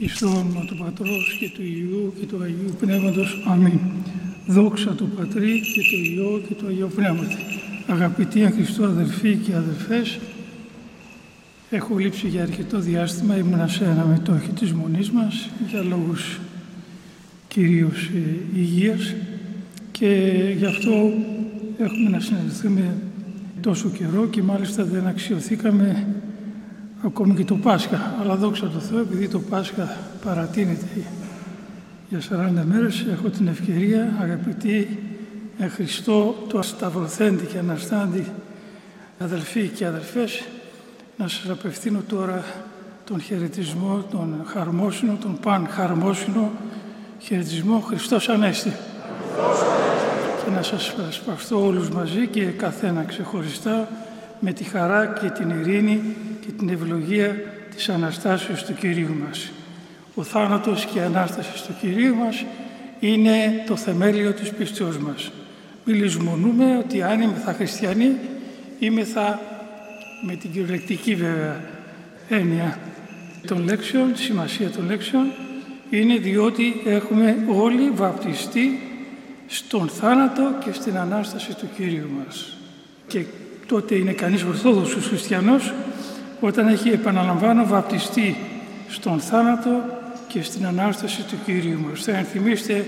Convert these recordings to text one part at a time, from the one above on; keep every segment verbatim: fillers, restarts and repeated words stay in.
Εις το όνομα του Πατρός και του Υιού και του Αγίου Πνεύματος. Αμήν. Δόξα του Πατρί και του Υιού και του Αγίου Πνεύματος. Αγαπητοί εν Χριστώ αδελφοί και αδελφές, έχω λείψει για αρκετό διάστημα, ήμουνα σε ένα μετόχι της Μονής μας για λόγους κυρίως ε, υγείας και γι' αυτό έχουμε να συναντηθούμε τόσο καιρό και μάλιστα δεν αξιωθήκαμε ακόμη και το Πάσχα. Αλλά δόξα τω Θεώ, επειδή το Πάσχα παρατείνεται για σαράντα μέρες, έχω την ευκαιρία, αγαπητοί εν Χριστώ, το σταυρωθέντη και αναστάντη αδελφοί και αδελφές, να σας απευθύνω τώρα τον χαιρετισμό, τον χαρμόσυνο, τον παν χαρμόσυνο χαιρετισμό Χριστός Ανέστη. Και να σας σπαστώ όλους μαζί και καθένα ξεχωριστά με τη χαρά και την ειρήνη και την ευλογία της Αναστάσεως του Κυρίου μας. Ο θάνατος και η Ανάσταση του Κυρίου μας είναι το θεμέλιο της πίστεως μας. Μη λησμονούμε ότι αν είμεθα χριστιανοί, είμεθα με την κυριολεκτική βέβαια έννοια των λέξεων, τη σημασία των λέξεων, είναι διότι έχουμε όλοι βαπτιστεί στον θάνατο και στην Ανάσταση του Κυρίου μας. Και τότε είναι κανείς ορθόδοξος χριστιανός όταν έχει, επαναλαμβάνω, βαπτιστεί στον θάνατο και στην Ανάσταση του Κυρίου μας. Θα ενθυμίστε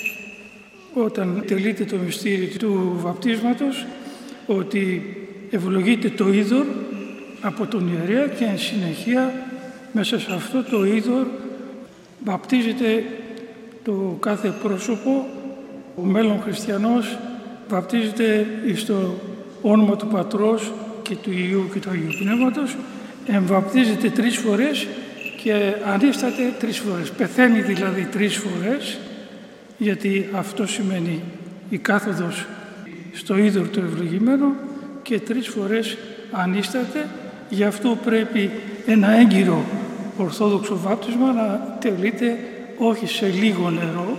όταν τελείται το μυστήριο του βαπτίσματος ότι ευλογείται το είδωρ από τον ιερέα και εν συνεχεία μέσα σε αυτό το είδωρ βαπτίζεται το κάθε πρόσωπο. Ο μέλλον χριστιανός βαπτίζεται στο όνομα του Πατρός και του Υιού και του Αγίου Πνεύματος, εμβαπτίζεται τρεις φορές και ανίσταται τρεις φορές. Πεθαίνει δηλαδή τρεις φορές, γιατί αυτό σημαίνει η κάθοδος στο είδωρ το ευλογημένο, και τρεις φορές ανίσταται. Γι' αυτό πρέπει ένα έγκυρο ορθόδοξο βάπτισμα να τελείται όχι σε λίγο νερό,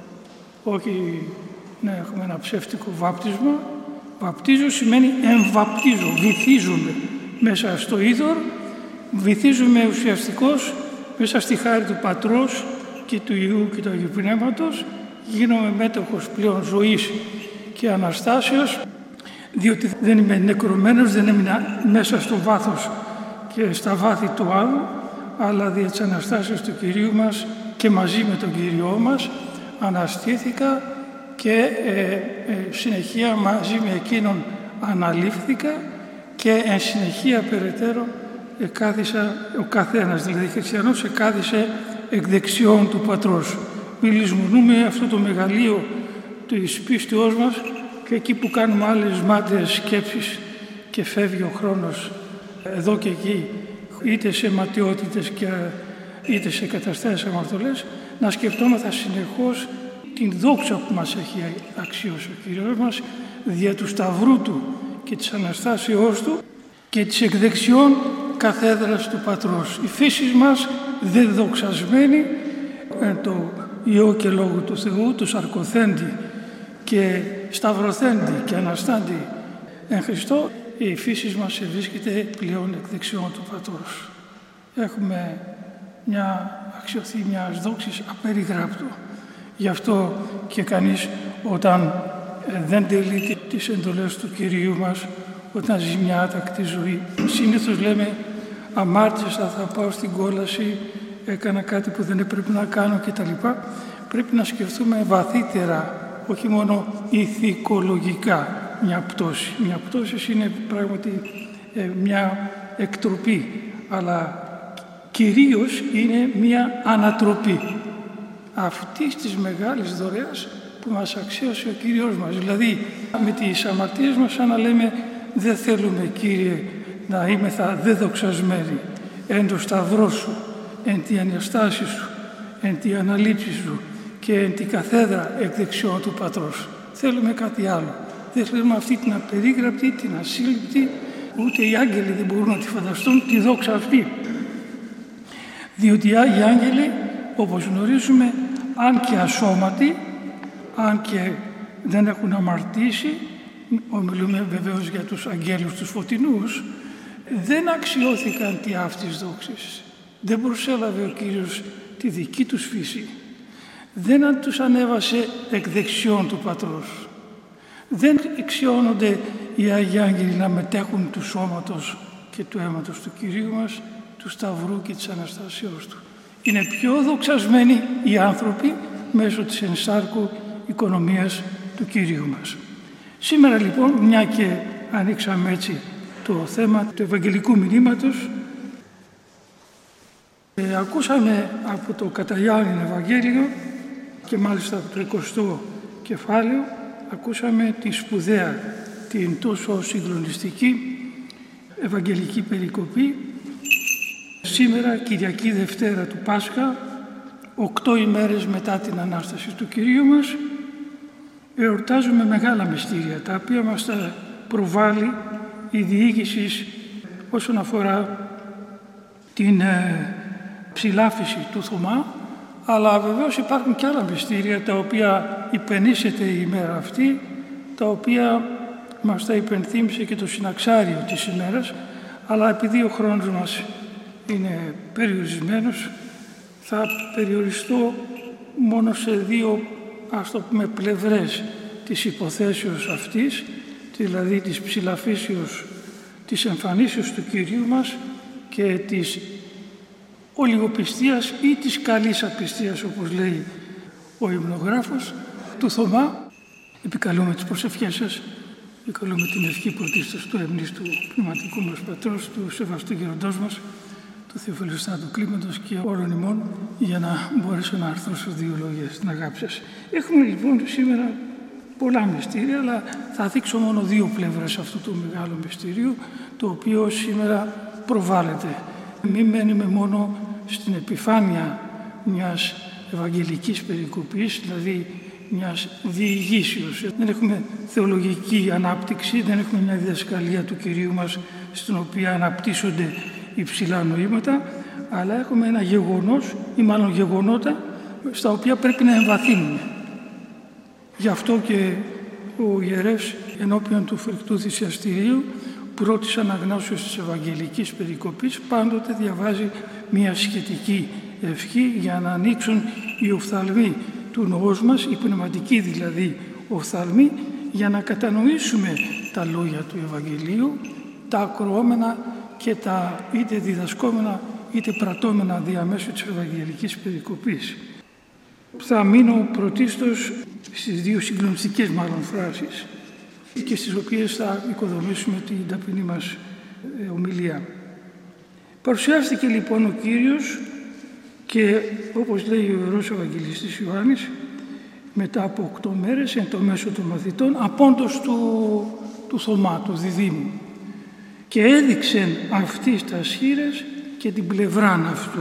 όχι να έχουμε ένα ψεύτικο βάπτισμα. Βαπτίζω σημαίνει εμβαπτίζω, βυθίζουμε μέσα στο είδωρ, βυθίζουμε ουσιαστικώς μέσα στη χάρη του Πατρός και του Υιού και του Αγίου Πνεύματος, γίνομαι μέτοχος πλέον ζωής και Αναστάσεως, διότι δεν είμαι νεκρωμένος, δεν έμεινα μέσα στο βάθος και στα βάθη του άλλου, αλλά δια της Αναστάσεως του Κυρίου μας και μαζί με τον Κύριό μας αναστήθηκα και ε, ε, συνεχεία μαζί με εκείνον αναλήφθηκα και εν συνεχεία περαιτέρω εκάθισα, ο καθένας, δηλαδή χριστιανός, εκάθισε εκ δεξιών του Πατρός. Μη λησμονούμε αυτό το μεγαλείο της πίστεώς μας και εκεί που κάνουμε άλλες μάταιες σκέψεις και φεύγει ο χρόνος εδώ και εκεί, είτε σε ματαιότητες και είτε σε καταστάσεις αμαρτωλές, να σκεφτόμεθα συνεχώς την δόξα που μας έχει αξιώσει ο Κύριος μας δια του Σταυρού Του και της Αναστάσεώς Του και της εκδεξιών καθέδρας του Πατρός. Η φύση μας δεν δοξασμένη εν το Υιό και Λόγο του Θεού, του σαρκοθέντη και σταυρωθέντη και αναστάντη εν Χριστώ, η φύση μας βρίσκεται πλέον εκ δεξιών του Πατρός. Έχουμε μια αξιοθή μιας δόξης απεριγράπτου. Γι' αυτό και κανείς όταν δεν τελεί τις εντολές του Κυρίου μας, όταν ζει μια άτακτη ζωή, συνήθως λέμε αμάρτησα, θα πάω στην κόλαση, έκανα κάτι που δεν έπρεπε να κάνω κτλ. Πρέπει να σκεφτούμε βαθύτερα, όχι μόνο ηθικολογικά, μια πτώση. Μια πτώση είναι πράγματι ε, μια εκτροπή, αλλά κυρίως είναι μια ανατροπή αυτής της μεγάλης δωρεάς που μας αξίωσε ο Κύριος μας. Δηλαδή με τις αμαρτίες μας σαν να λέμε δεν θέλουμε, Κύριε, να είμεθα δεδοξασμένοι εν το σταυρό Σου, εν τη Αναστάση Σου, εν τη αναλήψη Σου και εν τη καθέδρα εκ δεξιών του Πατρός. Θέλουμε κάτι άλλο. Δεν θέλουμε αυτή την απερίγραπτη, την ασύλληπτη, ούτε οι άγγελοι δεν μπορούν να τη φανταστούν τη δόξα αυτή. Διότι οι Άγιοι Άγγελοι, όπως γνωρίζουμε, αν και ασώματοι, αν και δεν έχουν αμαρτήσει, ομιλούμε βεβαίως για τους αγγέλους τους φωτεινούς, δεν αξιώθηκαν τι αυτής δόξης. Δεν προσέλαβε ο Κύριος τη δική τους φύση. Δεν τους ανέβασε εκ δεξιών του Πατρός. Δεν εξιώνονται οι Άγιοι Άγγελοι να μετέχουν του σώματος και του αίματος του Κυρίου μας, του Σταυρού και της Αναστάσεως Του. Είναι πιο δοξασμένοι οι άνθρωποι μέσω της ενσάρκου οικονομίας του Κυρίου μας. Σήμερα λοιπόν, μια και ανοίξαμε έτσι το θέμα του Ευαγγελικού μηνύματος, ε, ακούσαμε από το κατά Ιωάννην Ευαγγέλιο και μάλιστα από το εικοστό κεφάλαιο, ακούσαμε τη σπουδαία, την τόσο συγκλονιστική Ευαγγελική περικοπή. Σήμερα, Κυριακή Δευτέρα του Πάσχα, οκτώ ημέρες μετά την Ανάσταση του Κυρίου μας, εορτάζουμε μεγάλα μυστήρια, τα οποία μας τα προβάλλει η διοίκηση όσον αφορά την ε, ψηλάφιση του Θωμά, αλλά βεβαίως υπάρχουν και άλλα μυστήρια τα οποία υπενήσεται η ημέρα αυτή, τα οποία μας τα υπενθύμισε και το συναξάριο της ημέρας, αλλά επειδή ο χρόνος μας είναι περιορισμένος, θα περιοριστώ μόνο σε δύο, ας το πούμε, πλευρές της υποθέσεως αυτής, δηλαδή της ψηλαφίσεως, της εμφανίσεως του Κυρίου μας και της ολιγοπιστίας ή της καλής απιστίας, όπως λέει ο υμνογράφος του Θωμά. Επικαλούμε τις προσευχές σας, επικαλούμε την ευχή πρωτίστως του εμνής του πνευματικού μας πατρός, του σεβαστού γεροντός μας, του Θεοφιλοστάτου Κλίμαντος και όλων ημών, για να μπορέσω να αρθρώσω δύο λόγια στην αγάπη σας. Έχουμε λοιπόν σήμερα πολλά μυστήρια, αλλά θα δείξω μόνο δύο πλευρές αυτού του μεγάλου μυστηρίου, το οποίο σήμερα προβάλλεται. Μην μένουμε μόνο στην επιφάνεια μιας ευαγγελικής περικοπής, δηλαδή μιας διηγήσεως. Δεν έχουμε θεολογική ανάπτυξη, δεν έχουμε μια διδασκαλία του Κυρίου μας στην οποία αναπτύσσονται υψηλά νοήματα, αλλά έχουμε ένα γεγονός ή μάλλον γεγονότα στα οποία πρέπει να εμβαθύνουμε. Γι' αυτό και ο ιερεύς ενώπιον του φρικτού θυσιαστηρίου πρώτης αναγνώσεως της Ευαγγελικής περικοπής πάντοτε διαβάζει μια σχετική ευχή για να ανοίξουν οι οφθαλμοί του νοός μας, οι πνευματικοί δηλαδή οφθαλμοί, για να κατανοήσουμε τα λόγια του Ευαγγελίου, τα ακροώμενα και τα είτε διδασκόμενα είτε πρατώμενα διαμέσου της Ευαγγελικής περικοπής. Θα μείνω πρωτίστως στις δύο συγκλονιστικές μάλλον φράσεις και στις οποίες θα οικοδομήσουμε την ταπεινή μας ομιλία. Παρουσιάστηκε λοιπόν ο Κύριος και όπως λέει ο Ιερός Ευαγγελιστής Ιωάννης, μετά από οκτώ μέρες εν το μέσο των μαθητών απόντος του, του Θωμά, του διδήμου, και έδειξεν αυτής τας χεῖρες και την πλευράν αυτού.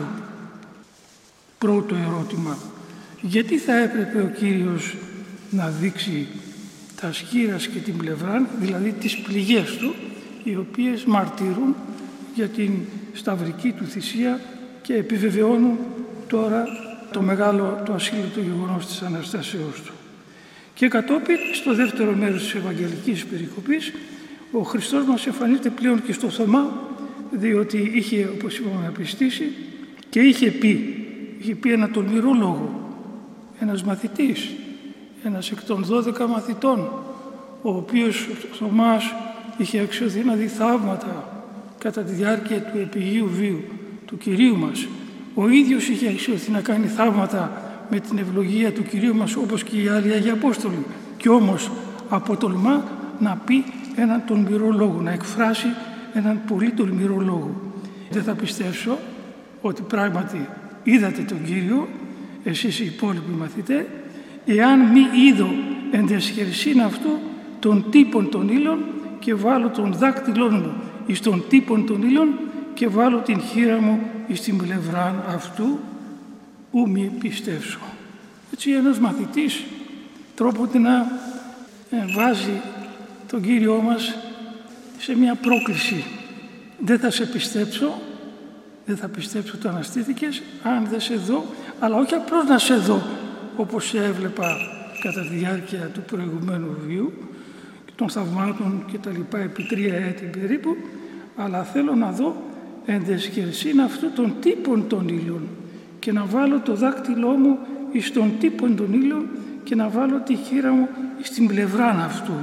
Πρώτο ερώτημα, γιατί θα έπρεπε ο Κύριος να δείξει τα σχήρας και την πλευράν, δηλαδή τις πληγές του, οι οποίες μαρτυρούν για την σταυρική του θυσία και επιβεβαιώνουν τώρα το μεγάλο, το ασύλληπτο γεγονός της Αναστάσεώς του. Και κατόπιν, στο δεύτερο μέρος της Ευαγγελικής περικοπής, ο Χριστός μας εμφανίζεται πλέον και στο Θωμά, διότι είχε, όπως είπαμε, απιστήσει και είχε πει, είχε πει ένα τολμηρό λόγο, ένας μαθητής, ένας εκ των δώδεκα μαθητών, ο οποίος ο Θωμάς είχε αξιωθεί να δει θαύματα κατά τη διάρκεια του επιγείου βίου του Κυρίου μας. Ο ίδιος είχε αξιωθεί να κάνει θαύματα με την ευλογία του Κυρίου μας, όπως και οι άλλοι Άγιοι Απόστολοι. Και όμως αποτολμά να πει έναν τολμηρό λόγο, να εκφράσει έναν πολύ τολμηρό λόγο. Δεν θα πιστέψω ότι πράγματι είδατε τον Κύριο, εσείς οι υπόλοιποι μαθητές, εάν μη είδω εν τεσχερσίν αυτού των τύπων των ύλων και βάλω τον δάκτυλόν μου εις των τύπων των ύλων και βάλω την χείρα μου εις την πλευρά αυτού, ου μη πιστεύσω. Έτσι ένας μαθητής τρόποτε να βάζει τον Κύριό μας σε μια πρόκληση. Δεν θα σε πιστέψω, δεν θα πιστέψω ότι αναστήθηκες αν δεν σε δω, αλλά όχι απλώς να σε δω όπως σε έβλεπα κατά τη διάρκεια του προηγουμένου βίου και των θαυμάτων και τα λοιπά επί τρία έτη περίπου, αλλά θέλω να δω εν τεσχερσίν αυτού των τύπων των ύλων και να βάλω το δάκτυλό μου εις τον τύπον των ήλων και να βάλω τη χείρα μου στην πλευρά αυτού.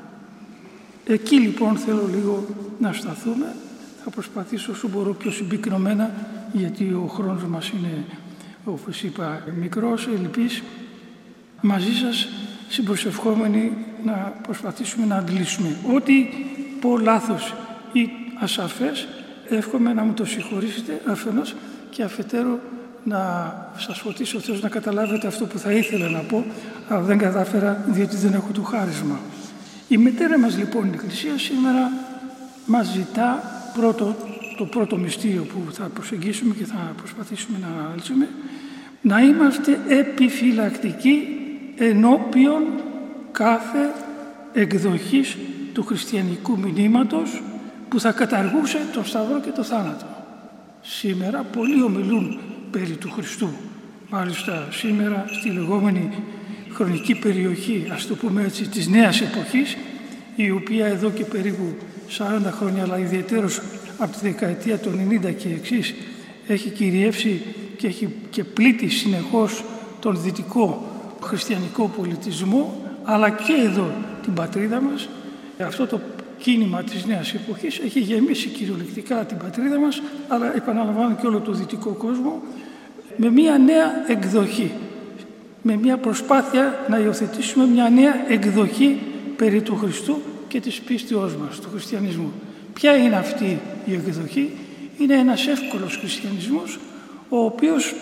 Εκεί λοιπόν θέλω λίγο να σταθούμε. Θα προσπαθήσω όσο μπορώ πιο συμπυκνωμένα, γιατί ο χρόνος μας είναι, όπως είπα, μικρός, ελλειπής, μαζί σας συμπροσευχόμενοι να προσπαθήσουμε να αντλήσουμε. Ό,τι πω λάθος ή ασαφές, εύχομαι να μου το συγχωρήσετε αφενός και αφετέρου να σας φωτίσει ο Θεός να καταλάβετε αυτό που θα ήθελα να πω, αλλά δεν κατάφερα διότι δεν έχω το χάρισμα. Η μητέρα μας λοιπόν η Εκκλησία σήμερα μας ζητά πρώτο, το πρώτο μυστήριο που θα προσεγγίσουμε και θα προσπαθήσουμε να αναλύσουμε, να είμαστε επιφυλακτικοί ενώπιον κάθε εκδοχής του χριστιανικού μηνύματος που θα καταργούσε τον Σταυρό και τον θάνατο. Σήμερα πολλοί ομιλούν περί του Χριστού. Μάλιστα σήμερα στη λεγόμενη χρονική περιοχή, ας το πούμε έτσι, της νέας εποχής, η οποία εδώ και περίπου σαράντα χρόνια, αλλά ιδιαιτέρως από τη δεκαετία των ενενήντα και εξής, έχει κυριεύσει και έχει και πλήττει συνεχώς τον δυτικό χριστιανικό πολιτισμό, αλλά και εδώ την πατρίδα μας. Αυτό το κίνημα της νέας εποχής έχει γεμίσει κυριολεκτικά την πατρίδα μας, αλλά επαναλαμβάνω και όλο το δυτικό κόσμο, με μια νέα εκδοχή, με μια προσπάθεια να υιοθετήσουμε μια νέα εκδοχή περί του Χριστού και της πίστεώς μας, του χριστιανισμού. Ποια είναι αυτή η εκδοχή? Είναι ένας εύκολος χριστιανισμός, ο οποίος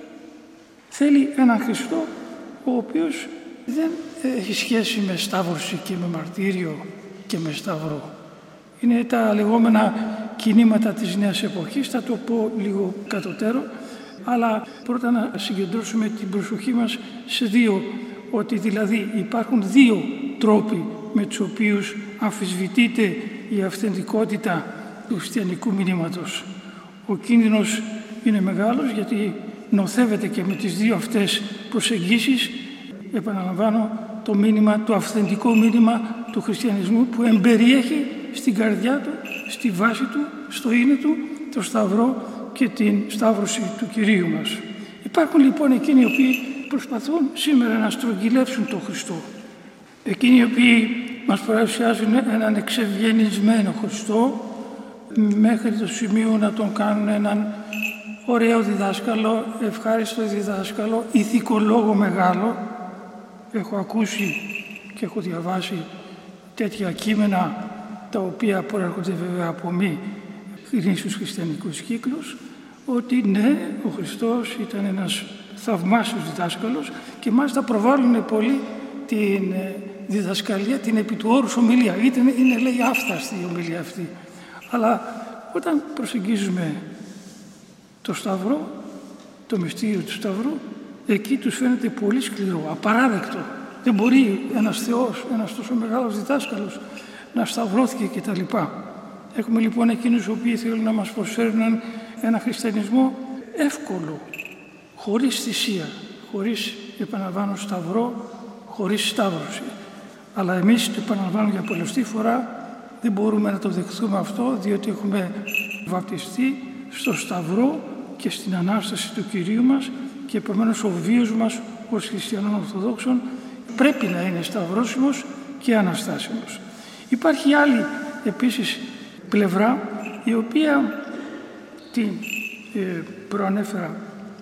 θέλει έναν Χριστό, ο οποίος δεν έχει σχέση με σταύρωση και με μαρτύριο και με σταυρό. Είναι τα λεγόμενα κινήματα της νέας εποχής, θα το πω λίγο κατωτέρω, αλλά πρώτα να συγκεντρώσουμε την προσοχή μας σε δύο, ότι δηλαδή υπάρχουν δύο τρόποι με τους οποίους αμφισβητείται η αυθεντικότητα του χριστιανικού μηνύματος. Ο κίνδυνος είναι μεγάλος γιατί νοθεύεται και με τις δύο αυτές προσεγγίσεις, επαναλαμβάνω, το μήνυμα, το αυθεντικό μήνυμα του χριστιανισμού που εμπεριέχει στην καρδιά του, στη βάση του, στο είναι του, το Σταυρό και την Σταύρωση του Κυρίου μας. Υπάρχουν λοιπόν εκείνοι οι οποίοι προσπαθούν σήμερα να στρογγυλεύσουν τον Χριστό. Εκείνοι οι οποίοι μας παρουσιάζουν έναν εξευγενισμένο Χριστό μέχρι το σημείο να τον κάνουν έναν ωραίο διδάσκαλο, ευχάριστο διδάσκαλο, ηθικολόγο μεγάλο. Έχω ακούσει και έχω διαβάσει τέτοια κείμενα τα οποία προέρχονται βέβαια από μη γνήσιους χριστιανικούς κύκλους, ότι ναι, ο Χριστός ήταν ένας θαυμάσιος διδάσκαλος και μάλιστα προβάλλουν πολύ την διδασκαλία, την επί του όρους ομιλία. Ήτανε, είναι λέει άφθαστη η ομιλία αυτή. Αλλά όταν προσεγγίζουμε το Σταυρό, το μυστήριο του Σταυρού, εκεί τους φαίνεται πολύ σκληρό, απαράδεκτο. Δεν μπορεί ένας Θεός, ένας τόσο μεγάλος διδάσκαλος να σταυρώθηκε κτλ. Έχουμε λοιπόν εκείνους οι οποίοι θέλουν να μας προσφέρουν ένα χριστιανισμό εύκολο, χωρίς θυσία, χωρίς, επαναλαμβάνω, σταυρό, χωρίς σταύρωση. Αλλά εμείς, το επαναλαμβάνω για πολλωστή φορά, δεν μπορούμε να το δεχθούμε αυτό, διότι έχουμε βαπτιστεί στο Σταυρό και στην Ανάσταση του Κυρίου μας και επομένως ο βίος μας ως χριστιανών Ορθοδόξων πρέπει να είναι σταυρώσιμος και αναστάσιμος. Υπάρχει άλλη επίσης πλευρά, η οποία την ε, προανέφερα,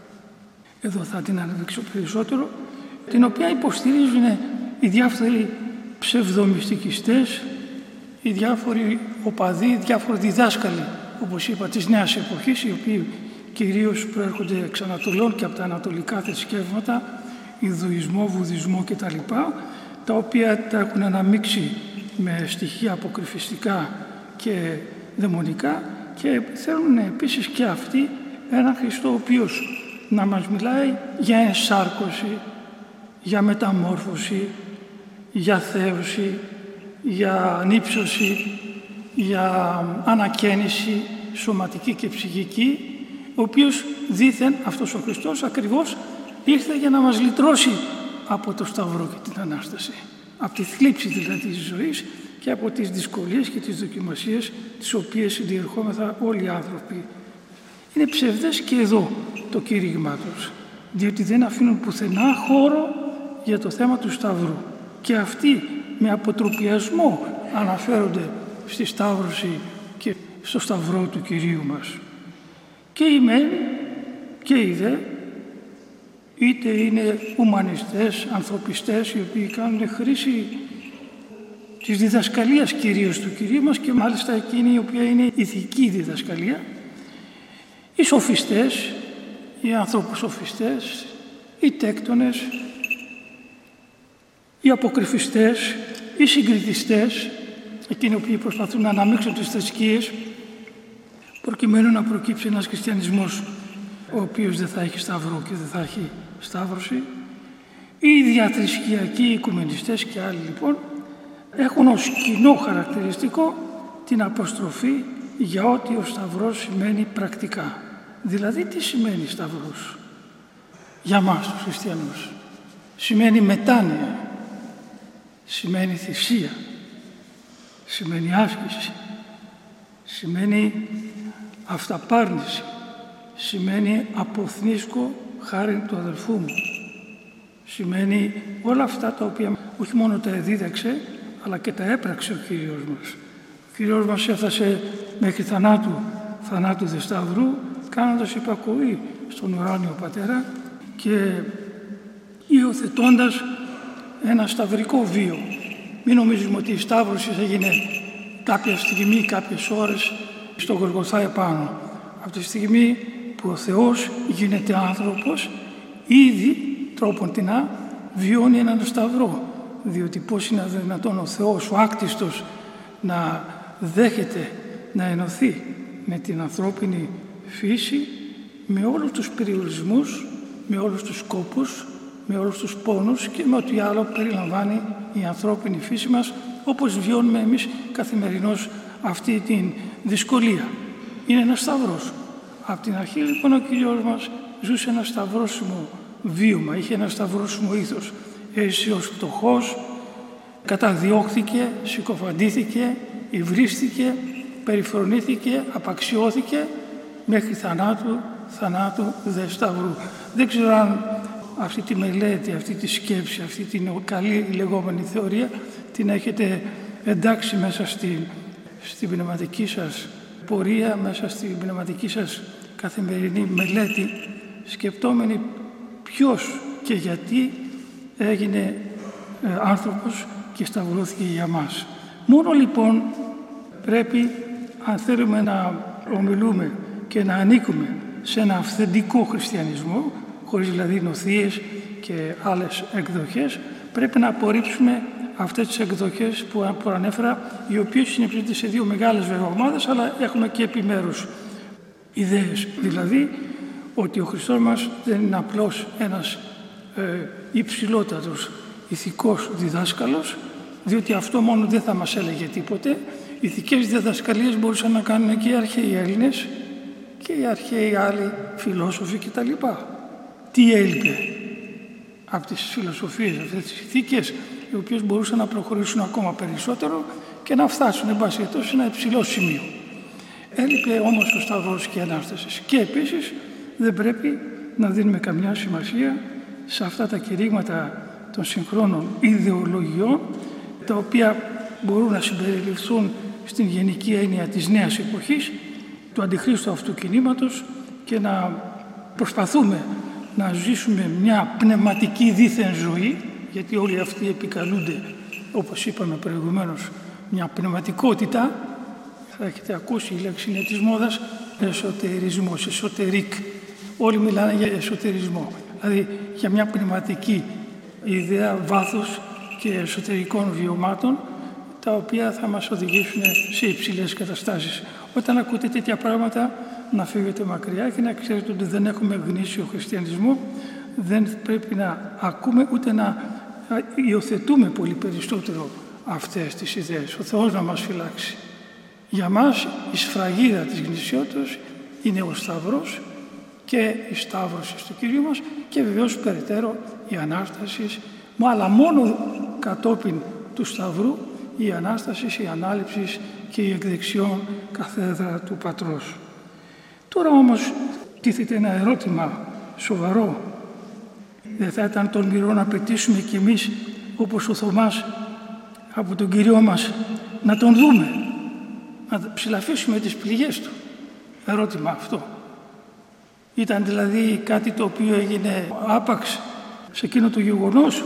εδώ θα την αναδείξω περισσότερο, την οποία υποστηρίζουν οι διάφοροι ψευδομυστικιστές, οι διάφοροι οπαδοί, οι διάφοροι διδάσκαλοι, όπως είπα, της νέας εποχής, οι οποίοι κυρίως προέρχονται εξ Ανατολών και από τα ανατολικά θρησκεύματα, Ινδουισμό, Βουδισμό κτλ., τα οποία τα έχουν αναμίξει με στοιχεία αποκρυφιστικά και δαιμονικά και θέλουν επίσης και αυτοί έναν Χριστό ο οποίος να μας μιλάει για ενσάρκωση, για μεταμόρφωση, για θέωση, για ανύψωση, για ανακαίνιση σωματική και ψυχική, ο οποίος δήθεν αυτός ο Χριστός ακριβώς ήρθε για να μας λυτρώσει από το Σταυρό και την Ανάσταση, από τη θλίψη δηλαδή της ζωής και από τις δυσκολίες και τις δοκιμασίες τις οποίες διερχόμεθα όλοι οι άνθρωποι. Είναι ψευδές και εδώ το κήρυγμά τους, διότι δεν αφήνουν πουθενά χώρο για το θέμα του Σταυρού. Και αυτοί με αποτροπιασμό αναφέρονται στη Σταύρωση και στο Σταυρό του Κυρίου μας. Και οι μεν και οι δε, είτε είναι ουμανιστές, ανθρωπιστές, οι οποίοι κάνουν χρήση της διδασκαλίας κυρίως του Κυρίου μας και μάλιστα εκείνη η οποία είναι ηθική διδασκαλία, οι σοφιστές, οι ανθρωποσοφιστές, οι τέκτονες, οι αποκρυφιστές, οι συγκριτιστές, εκείνοι οι οποίοι προσπαθούν να αναμίξουν τις θρησκείες προκειμένου να προκύψει ένας χριστιανισμός ο οποίος δεν θα έχει σταυρό και δεν θα έχει σταύρωση. Οι διαθρησκειακοί οικουμενιστές και άλλοι λοιπόν έχουν ως κοινό χαρακτηριστικό την αποστροφή για ό,τι ο σταυρός σημαίνει πρακτικά. Δηλαδή τι σημαίνει σταυρός για μας τους χριστιανούς? Σημαίνει μετάνοια, σημαίνει θυσία, σημαίνει άσκηση, σημαίνει αυταπάρνηση, σημαίνει αποθνίσκω χάριν του αδελφού μου, σημαίνει όλα αυτά τα οποία όχι μόνο τα εδίδαξε αλλά και τα έπραξε ο Κύριος μας. Ο Κύριος μας έφτασε μέχρι θανάτου, θανάτου δε σταυρού, κάνοντας υπακοή στον ουράνιο Πατέρα και υιοθετώντας ένα σταυρικό βίο. Μην νομίζουμε ότι η σταύρωση έγινε κάποια στιγμή, κάποιες ώρες στο Γολγοθά επάνω. Από τη στιγμή που ο Θεός γίνεται άνθρωπος, ήδη τρόποντινά βιώνει έναν σταυρό. Διότι πώς είναι δυνατόν ο Θεός, ο άκτιστος, να δέχεται να ενωθεί με την ανθρώπινη φύση, με όλους τους περιορισμούς, με όλους τους σκόπους, με όλους τους πόνους και με ό,τι άλλο περιλαμβάνει η ανθρώπινη φύση μας, όπως βιώνουμε εμείς καθημερινώς αυτή την δυσκολία. Είναι ένας σταυρός. Από την αρχή λοιπόν ο Κύριος μας ζούσε ένα σταυρόσιμο βίωμα, είχε ένα σταυρόσιμο ήθος. Έζησε ως φτωχός, καταδιώχθηκε, συκοφαντήθηκε, υβρίστηκε, περιφρονήθηκε, απαξιώθηκε μέχρι θανάτου, θανάτου δε σταυρού. Δεν ξέρω αν αυτή τη μελέτη, αυτή τη σκέψη, αυτή την καλή λεγόμενη θεωρία την έχετε εντάξει μέσα στην, στην πνευματική σας πορεία, μέσα στην πνευματική σας καθημερινή μελέτη, σκεπτόμενοι ποιος και γιατί έγινε ε, άνθρωπος και σταυρώθηκε για μας. Μόνο λοιπόν πρέπει, αν θέλουμε να ομιλούμε και να ανήκουμε σε ένα αυθεντικό χριστιανισμό, χωρίς δηλαδή νοθείες και άλλες εκδοχές, πρέπει να απορρίψουμε αυτές τις εκδοχές που προανέφερα, οι οποίες συνεπλήττει σε δύο μεγάλες ομάδες, αλλά έχουμε και επιμέρους ιδέες. Δηλαδή, ότι ο Χριστός μας δεν είναι απλώς ένας ε, υψηλότατος ηθικός διδάσκαλος, διότι αυτό μόνο δεν θα μας έλεγε τίποτε. Ηθικές διδασκαλίες μπορούσαν να κάνουν και οι αρχαίοι Έλληνες και οι αρχαίοι άλλοι φιλόσοφοι κτλ. Τι έλειπε από τις φιλοσοφίες, αυτές τις ηθικές, οι οποίες μπορούσαν να προχωρήσουν ακόμα περισσότερο και να φτάσουν, εν πάση περιπτώσει, σε ένα υψηλό σημείο. Έλειπε όμως ο Σταυρός και η Ανάσταση. Και επίσης δεν πρέπει να δίνουμε καμιά σημασία σε αυτά τα κηρύγματα των συγχρόνων ιδεολογιών, τα οποία μπορούν να συμπεριληφθούν στην γενική έννοια της νέας εποχής, του αντιχρίστου αυτού κινήματος, και να προσπαθούμε να ζήσουμε μια πνευματική δίθεν ζωή, γιατί όλοι αυτοί επικαλούνται, όπως είπαμε προηγουμένως, μια πνευματικότητα. Θα έχετε ακούσει, η λέξη είναι της μόδας, εσωτερισμός, εσωτερικ. Όλοι μιλάνε για εσωτερισμό, δηλαδή για μια πνευματική ιδέα βάθους και εσωτερικών βιωμάτων, τα οποία θα μας οδηγήσουν σε υψηλές καταστάσεις. Όταν ακούτε τέτοια πράγματα, να φύγετε μακριά και να ξέρετε ότι δεν έχουμε γνήσιο χριστιανισμό, δεν πρέπει να ακούμε ούτε να υιοθετούμε πολύ περισσότερο αυτές τις ιδέες. Ο Θεός να μας φυλάξει. Για μας η σφραγίδα της γνησιότητας είναι ο Σταυρός και η Σταύρωση του Κυρίου μας και βεβαίως περαιτέρω η Ανάσταση, αλλά μόνο κατόπιν του Σταυρού η Ανάσταση, η Ανάληψη και η εκδεξιόν καθέδρα του Πατρός. Τώρα όμως τίθεται ένα ερώτημα σοβαρό. Δεν θα ήταν τολμηρό να απαιτήσουμε κι εμείς, όπως ο Θωμάς, από τον Κύριό μας, να τον δούμε, να ψηλαφίσουμε τις πληγές του? Ερώτημα αυτό. Ήταν δηλαδή κάτι το οποίο έγινε άπαξ σε εκείνο το γεγονός?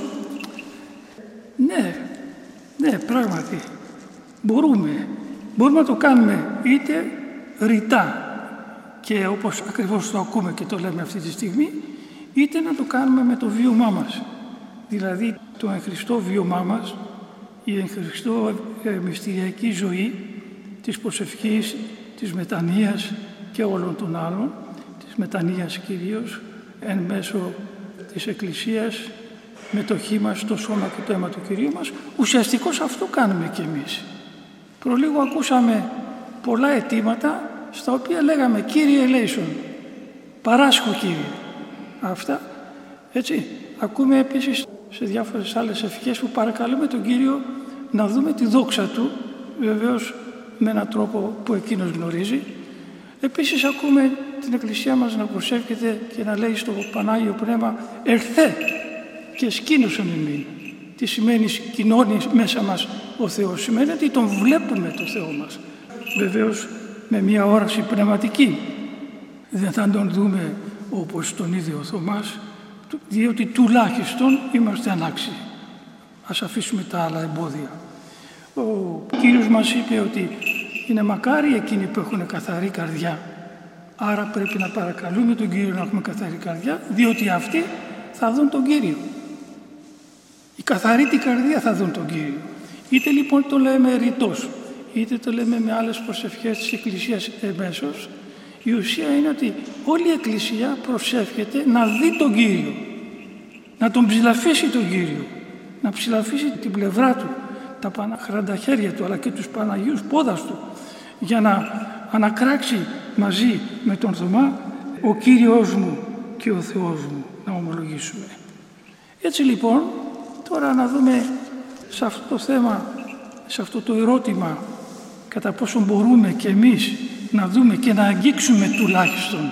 Ναι, ναι, πράγματι. Μπορούμε. Μπορούμε να το κάνουμε είτε ρητά και όπως ακριβώς το ακούμε και το λέμε αυτή τη στιγμή, είτε να το κάνουμε με το βίωμά μας. Δηλαδή το εν Χριστώ βίωμά μας, η εν Χριστώ ε, μυστηριακή ζωή της προσευχής, της μετανοίας και όλων των άλλων, της μετανοίας κυρίως, εν μέσω της Εκκλησίας, μετοχή μας στο σώμα και το αίμα του Κυρίου μας. Ουσιαστικώς αυτό κάνουμε κι εμείς. Προλίγο ακούσαμε πολλά αιτήματα στα οποία λέγαμε «Κύριε ελέησον», «Παράσχω Κύριε». Αυτά, έτσι. Ακούμε επίσης σε διάφορες άλλες ευχές που παρακαλούμε τον Κύριο να δούμε τη δόξα Του, βεβαίως με έναν τρόπο που Εκείνος γνωρίζει. Επίσης ακούμε την Εκκλησία μας να προσεύχεται και να λέει στο Πανάγιο Πνεύμα «Ερθέ και σκήνωσον εμήν». Τι σημαίνει κοινώνει μέσα μας ο Θεός? Σημαίνει ότι τον βλέπουμε το Θεό μας. Βεβαίως με μια όραση πνευματική. Δεν θα τον δούμε όπως τον ίδιο ο Θωμάς, διότι τουλάχιστον είμαστε ανάξιοι. Ας αφήσουμε τα άλλα εμπόδια. Ο Κύριος μας είπε ότι είναι μακάρι εκείνοι που έχουν καθαρή καρδιά. Άρα πρέπει να παρακαλούμε τον Κύριο να έχουμε καθαρή καρδιά, διότι αυτοί θα δουν τον Κύριο. Η καθαρή την καρδία θα δουν τον Κύριο. Είτε λοιπόν το λέμε ρητός, είτε το λέμε με άλλες προσευχές της Εκκλησίας εμέσως, η ουσία είναι ότι όλη η Εκκλησία προσεύχεται να δει τον Κύριο, να τον ψηλαφίσει τον Κύριο, να ψηλαφίσει την πλευρά Του, τα παναχραντά χέρια Του, αλλά και τους Παναγίους πόδας Του, για να ανακράξει μαζί με τον Θωμά «Ο Κύριος μου και ο Θεός μου», να ομολογήσουμε. Έτσι λοιπόν, τώρα να δούμε σε αυτό το θέμα, σε αυτό το ερώτημα, κατά πόσο μπορούμε και εμείς να δούμε και να αγγίξουμε τουλάχιστον.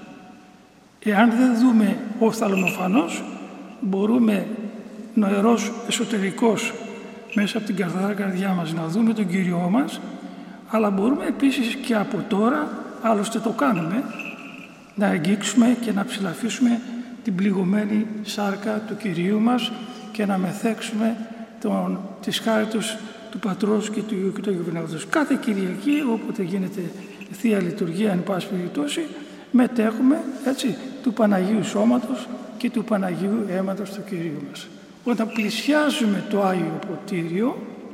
Εάν δεν δούμε οφθαλμοφανώς, μπορούμε νοερός εσωτερικός μέσα από την καθαρά καρδιά μας να δούμε τον Κύριό μας, αλλά μπορούμε επίσης και από τώρα, άλλωστε το κάνουμε, να αγγίξουμε και να ψηλαφίσουμε την πληγωμένη σάρκα του Κυρίου μας και να μεθέξουμε τον, τις χάριτος του Πατρός και του Υιού και του Αγίου Πνεύματος. Κάθε Κυριακή, όποτε γίνεται Θεία Λειτουργία, εν πάση περιπτώσει, μετέχουμε έτσι, του Παναγίου Σώματος και του Παναγίου Αίματος του Κυρίου μας. Όταν πλησιάζουμε το Άγιο Ποτήριο,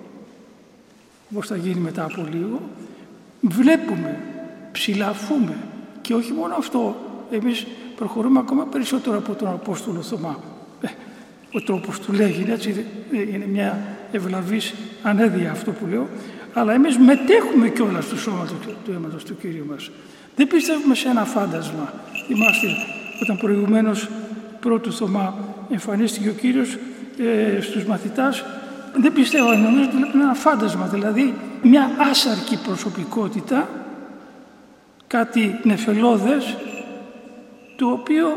όπως θα γίνει μετά από λίγο, βλέπουμε, ψηλαφούμε και όχι μόνο αυτό, εμείς προχωρούμε ακόμα περισσότερο από τον Απόστολο Θωμά. Ε, ο τρόπος του λέγει, έτσι, είναι μια ευλαβής ανέδεια αυτό που λέω, αλλά εμείς μετέχουμε κιόλας στο σώμα του, του αίματος του Κυρίου μας. Δεν πιστεύουμε σε ένα φάντασμα. Θυμάστε, όταν προηγουμένως πρώτου Θωμά εμφανίστηκε ο Κύριος ε, στους μαθητάς, δεν πιστεύω, νομίζω ότι βλέπουν ένα φάντασμα, δηλαδή μια άσαρκη προσωπικότητα, κάτι νεφελώδες, το οποίο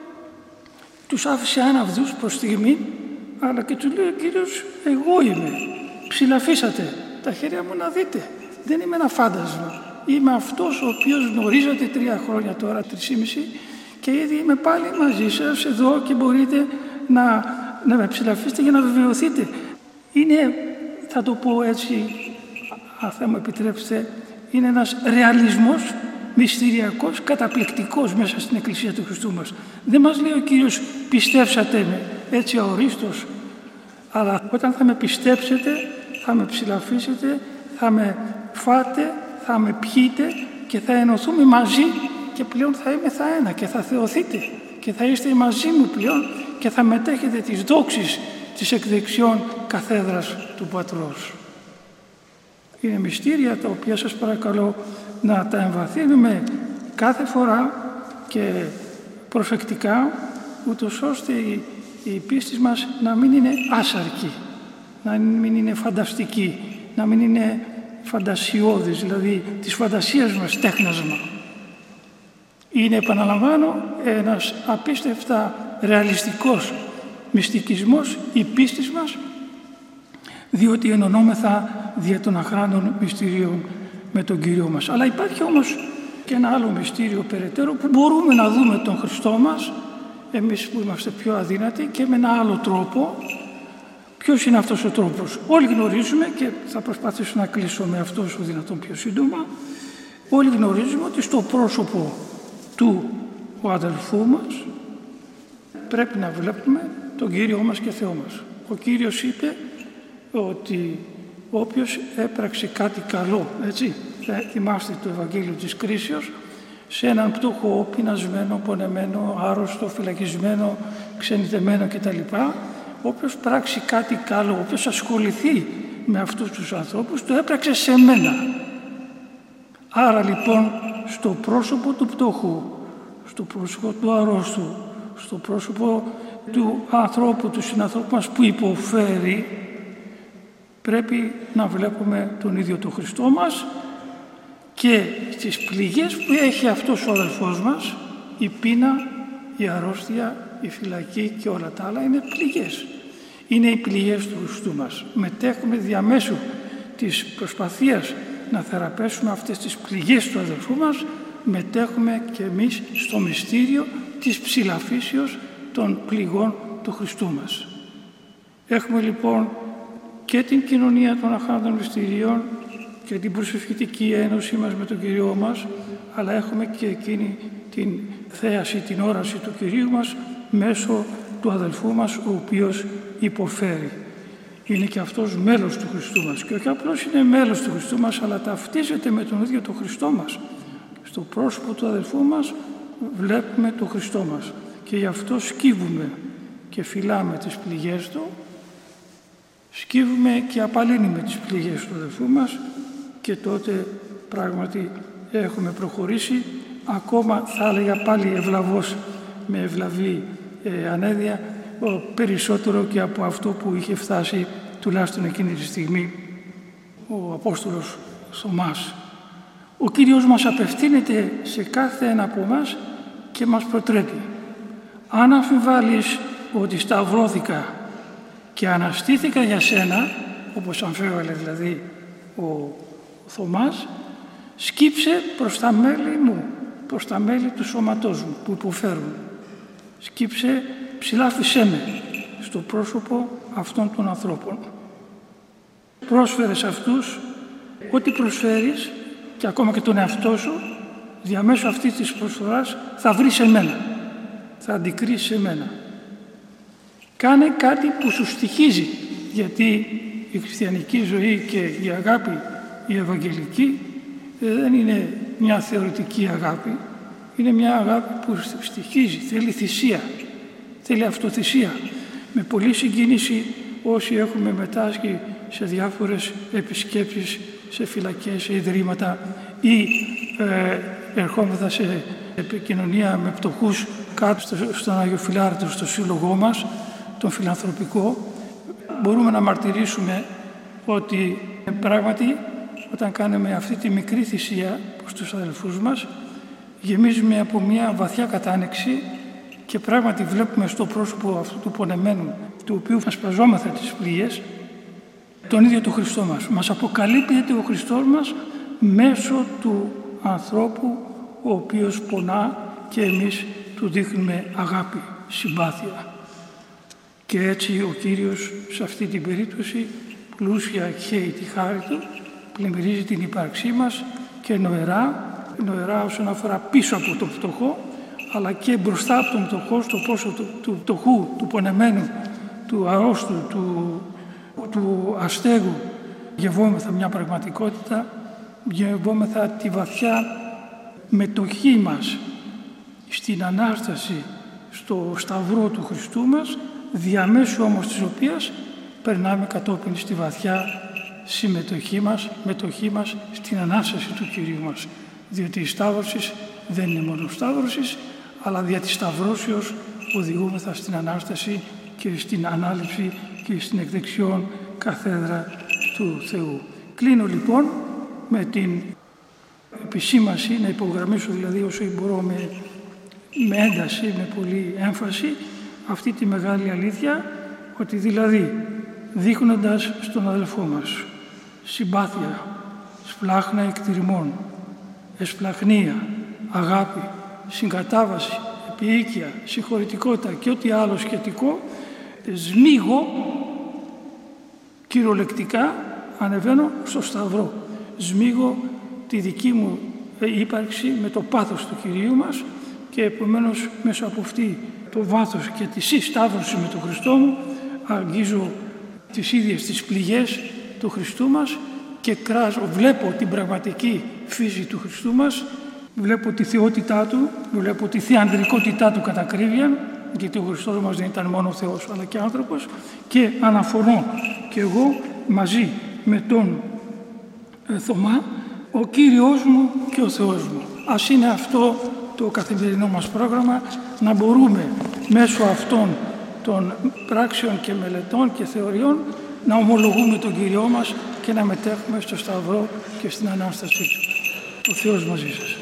τους άφησε άναυδους προς στιγμή, αλλά και του λέει ο Κύριος, εγώ είμαι, ψηλαφίσατε τα χέρια μου να δείτε, δεν είμαι ένα φάντασμα, είμαι αυτός ο οποίος γνωρίζατε τρία χρόνια τώρα, τρισήμιση, και ήδη είμαι πάλι μαζί σας εδώ και μπορείτε να, να με ψηλαφίσετε για να βεβαιωθείτε. Είναι, θα το πω έτσι, αν θα μου επιτρέψετε, είναι ένας ρεαλισμός μυστηριακός, καταπληκτικός μέσα στην Εκκλησία του Χριστού μας. Δεν μας λέει ο Κύριος πιστέψατε με έτσι αορίστος, αλλά όταν θα με πιστέψετε, θα με ψηλαφίσετε, θα με φάτε, θα με πιείτε και θα ενωθούμε μαζί και πλέον θα είμαι θα ένα και θα θεωθείτε και θα είστε μαζί μου πλέον και θα μετέχετε τις δόξεις της εκδεξιών καθέδρας του Πατρός. Είναι μυστήρια τα οποία σας παρακαλώ να τα εμβαθύνουμε κάθε φορά και προσεκτικά, ούτως ώστε η, η πίστη μας να μην είναι άσαρκη, να μην είναι φανταστική, να μην είναι φαντασιώδης, δηλαδή της φαντασίας μας τέχνασμα. Είναι, επαναλαμβάνω, ένας απίστευτα ρεαλιστικός μυστικισμός η πίστη μας, διότι ενωνόμεθα δια των αχράντων μυστηρίων με τον Κύριο μας. Αλλά υπάρχει όμως και ένα άλλο μυστήριο περαιτέρω που μπορούμε να δούμε τον Χριστό μας, εμείς που είμαστε πιο αδύνατοι, και με ένα άλλο τρόπο. Ποιος είναι αυτός ο τρόπος? Όλοι γνωρίζουμε, και θα προσπαθήσω να κλείσω με αυτό όσο δυνατόν πιο σύντομα, όλοι γνωρίζουμε ότι στο πρόσωπο του ο αδελφού μας πρέπει να βλέπουμε τον Κύριο μας και Θεό μας. Ο Κύριος είπε ότι όποιος έπραξε κάτι καλό, έτσι, θα θυμάστε το Ευαγγέλιο της Κρίσεως, σε έναν πτωχό, πεινασμένο, πονεμένο, άρρωστο, φυλακισμένο, ξενιτεμένο κτλ. Όποιος πράξει κάτι καλό, όποιος ασχοληθεί με αυτούς τους ανθρώπους, το έπραξε σε μένα. Άρα λοιπόν στο πρόσωπο του πτωχού, στο πρόσωπο του αρρώστου, στο πρόσωπο του ανθρώπου, του συνανθρώπου μας που υποφέρει, πρέπει να βλέπουμε τον ίδιο τον Χριστό μας, και στις πληγές που έχει αυτός ο αδελφός μας, η πείνα, η αρρώστια, η φυλακή και όλα τα άλλα είναι πληγές. Είναι οι πληγές του Χριστού μας. Μετέχουμε διαμέσου της προσπαθίας να θεραπεύσουμε αυτές τις πληγές του αδελφού μας, μετέχουμε και εμείς στο μυστήριο της ψηλαφήσεως των πληγών του Χριστού μας. Έχουμε λοιπόν και την κοινωνία των αχράντων μυστηρίων και την προσευχητική ένωση μας με τον Κυρίό μας, αλλά έχουμε και εκείνη την θέαση, την όραση του Κυρίου μας μέσω του αδελφού μας, ο οποίος υποφέρει. Είναι και αυτός μέλος του Χριστού μας, και όχι απλώς είναι μέλος του Χριστού μας, αλλά ταυτίζεται με τον ίδιο τον Χριστό μας. Στο πρόσωπο του αδελφού μας βλέπουμε τον Χριστό μας, και γι' αυτό σκύβουμε και φυλάμε τις πληγές του, σκύβουμε και απαλύνουμε τις πληγές του αδελφού μας, και τότε πράγματι έχουμε προχωρήσει, ακόμα θα έλεγα πάλι ευλαβώς, με ευλαβή ε, ανέδεια, ο, περισσότερο και από αυτό που είχε φτάσει τουλάχιστον εκείνη τη στιγμή ο Απόστολος Θωμάς. Ο Κύριος μας απευθύνεται σε κάθε ένα από εμάς και μας προτρέπει. Αν αμφιβάλλεις ότι σταυρώθηκα και αναστήθηκα για σένα, όπως αμφέβαλε δηλαδή ο Θωμάς, σκύψε προς τα μέλη μου, προς τα μέλη του σώματός μου που υποφέρουν. Σκύψε, ψηλάφισέ με στο πρόσωπο αυτών των ανθρώπων. Πρόσφερε σε αυτούς ό,τι προσφέρεις, και ακόμα και τον εαυτό σου, διαμέσου αυτής της προσφοράς θα βρεις εμένα, θα αντικρίσεις εμένα. Κάνε κάτι που σου στοιχίζει, γιατί η χριστιανική ζωή και η αγάπη η ευαγγελική δεν είναι μια θεωρητική αγάπη, είναι μια αγάπη που στοιχίζει, θέλει θυσία, θέλει αυτοθυσία. Με πολλή συγκίνηση όσοι έχουμε μετάσχει σε διάφορες επισκέψεις, σε φυλακές, σε ιδρύματα ή ε, ερχόμεθα σε επικοινωνία με πτωχούς κάτω στο, στον Άγιο Φιλάρετο, στο σύλλογό μας, τον φιλανθρωπικό, μπορούμε να μαρτυρήσουμε ότι πράγματι όταν κάνουμε αυτή τη μικρή θυσία προς τους αδελφούς μας, γεμίζουμε από μια βαθιά κατάνοιξη και πράγματι βλέπουμε στο πρόσωπο αυτού του πονεμένου, του οποίου ασπαζόμεθα τις πληγές, τον ίδιο τον Χριστό μας. Μας αποκαλύπτεται ο Χριστός μας μέσω του ανθρώπου ο οποίος πονά και εμείς του δείχνουμε αγάπη, συμπάθεια. Και έτσι ο Κύριος σε αυτή την περίπτωση πλούσια χαίει τη χάρη Του, πλημμυρίζει την ύπαρξή μας και νοερά, νοερά όσον αφορά πίσω από τον φτωχό, αλλά και μπροστά από τον φτωχό, στο πόσο του, του φτωχού, του πονεμένου, του αρρώστου, του, του αστέγου, γευόμεθα μια πραγματικότητα, γευόμεθα τη βαθιά μετοχή μας στην Ανάσταση, στο Σταυρό του Χριστού μας, διαμέσου όμως της οποίας περνάμε κατόπιν στη βαθιά συμμετοχή μας, μετοχή μας στην Ανάσταση του Κυρίου μας. Διότι η Σταύρωση δεν είναι μόνο Σταύρωση, αλλά δια της Σταυρώσεως οδηγούμεθα στην Ανάσταση και στην ανάληψη και στην εκδεξιόν καθέδρα του Θεού. Κλείνω λοιπόν με την επισήμαση, να υπογραμμίσω δηλαδή όσο μπορώ με με ένταση, με πολύ έμφαση, αυτή τη μεγάλη αλήθεια, ότι δηλαδή δείχνοντας στον αδελφό μας συμπάθεια, σπλάχνα εκτιριμών, εσπλαχνία, αγάπη, συγκατάβαση, επίοικια, συγχωρητικότητα και ό,τι άλλο σχετικό, σμίγω κυριολεκτικά, ανεβαίνω στο Σταυρό. Σμίγω τη δική μου ύπαρξη με το πάθος του Κυρίου μας και επομένως μέσα από αυτή το βάθος και τη συσταύρωση με τον Χριστό μου αγγίζω τις ίδιες τις πληγές του Χριστού μας και κράζω, βλέπω την πραγματική φύση του Χριστού μας, βλέπω τη θεότητά Του, βλέπω τη θεανδρικότητά Του κατά ακρίβεια, γιατί ο Χριστός μας δεν ήταν μόνο Θεός αλλά και άνθρωπος, και αναφωνώ και εγώ μαζί με τον ε, Θωμά, ο Κύριος μου και ο Θεός μου. Ας είναι αυτό το καθημερινό μας πρόγραμμα, να μπορούμε μέσω αυτών των πράξεων και μελετών και θεωριών να ομολογούμε τον Κύριό μας και να μετέχουμε στο Σταυρό και στην Ανάστασή Του. Ο Θεός μαζί σας.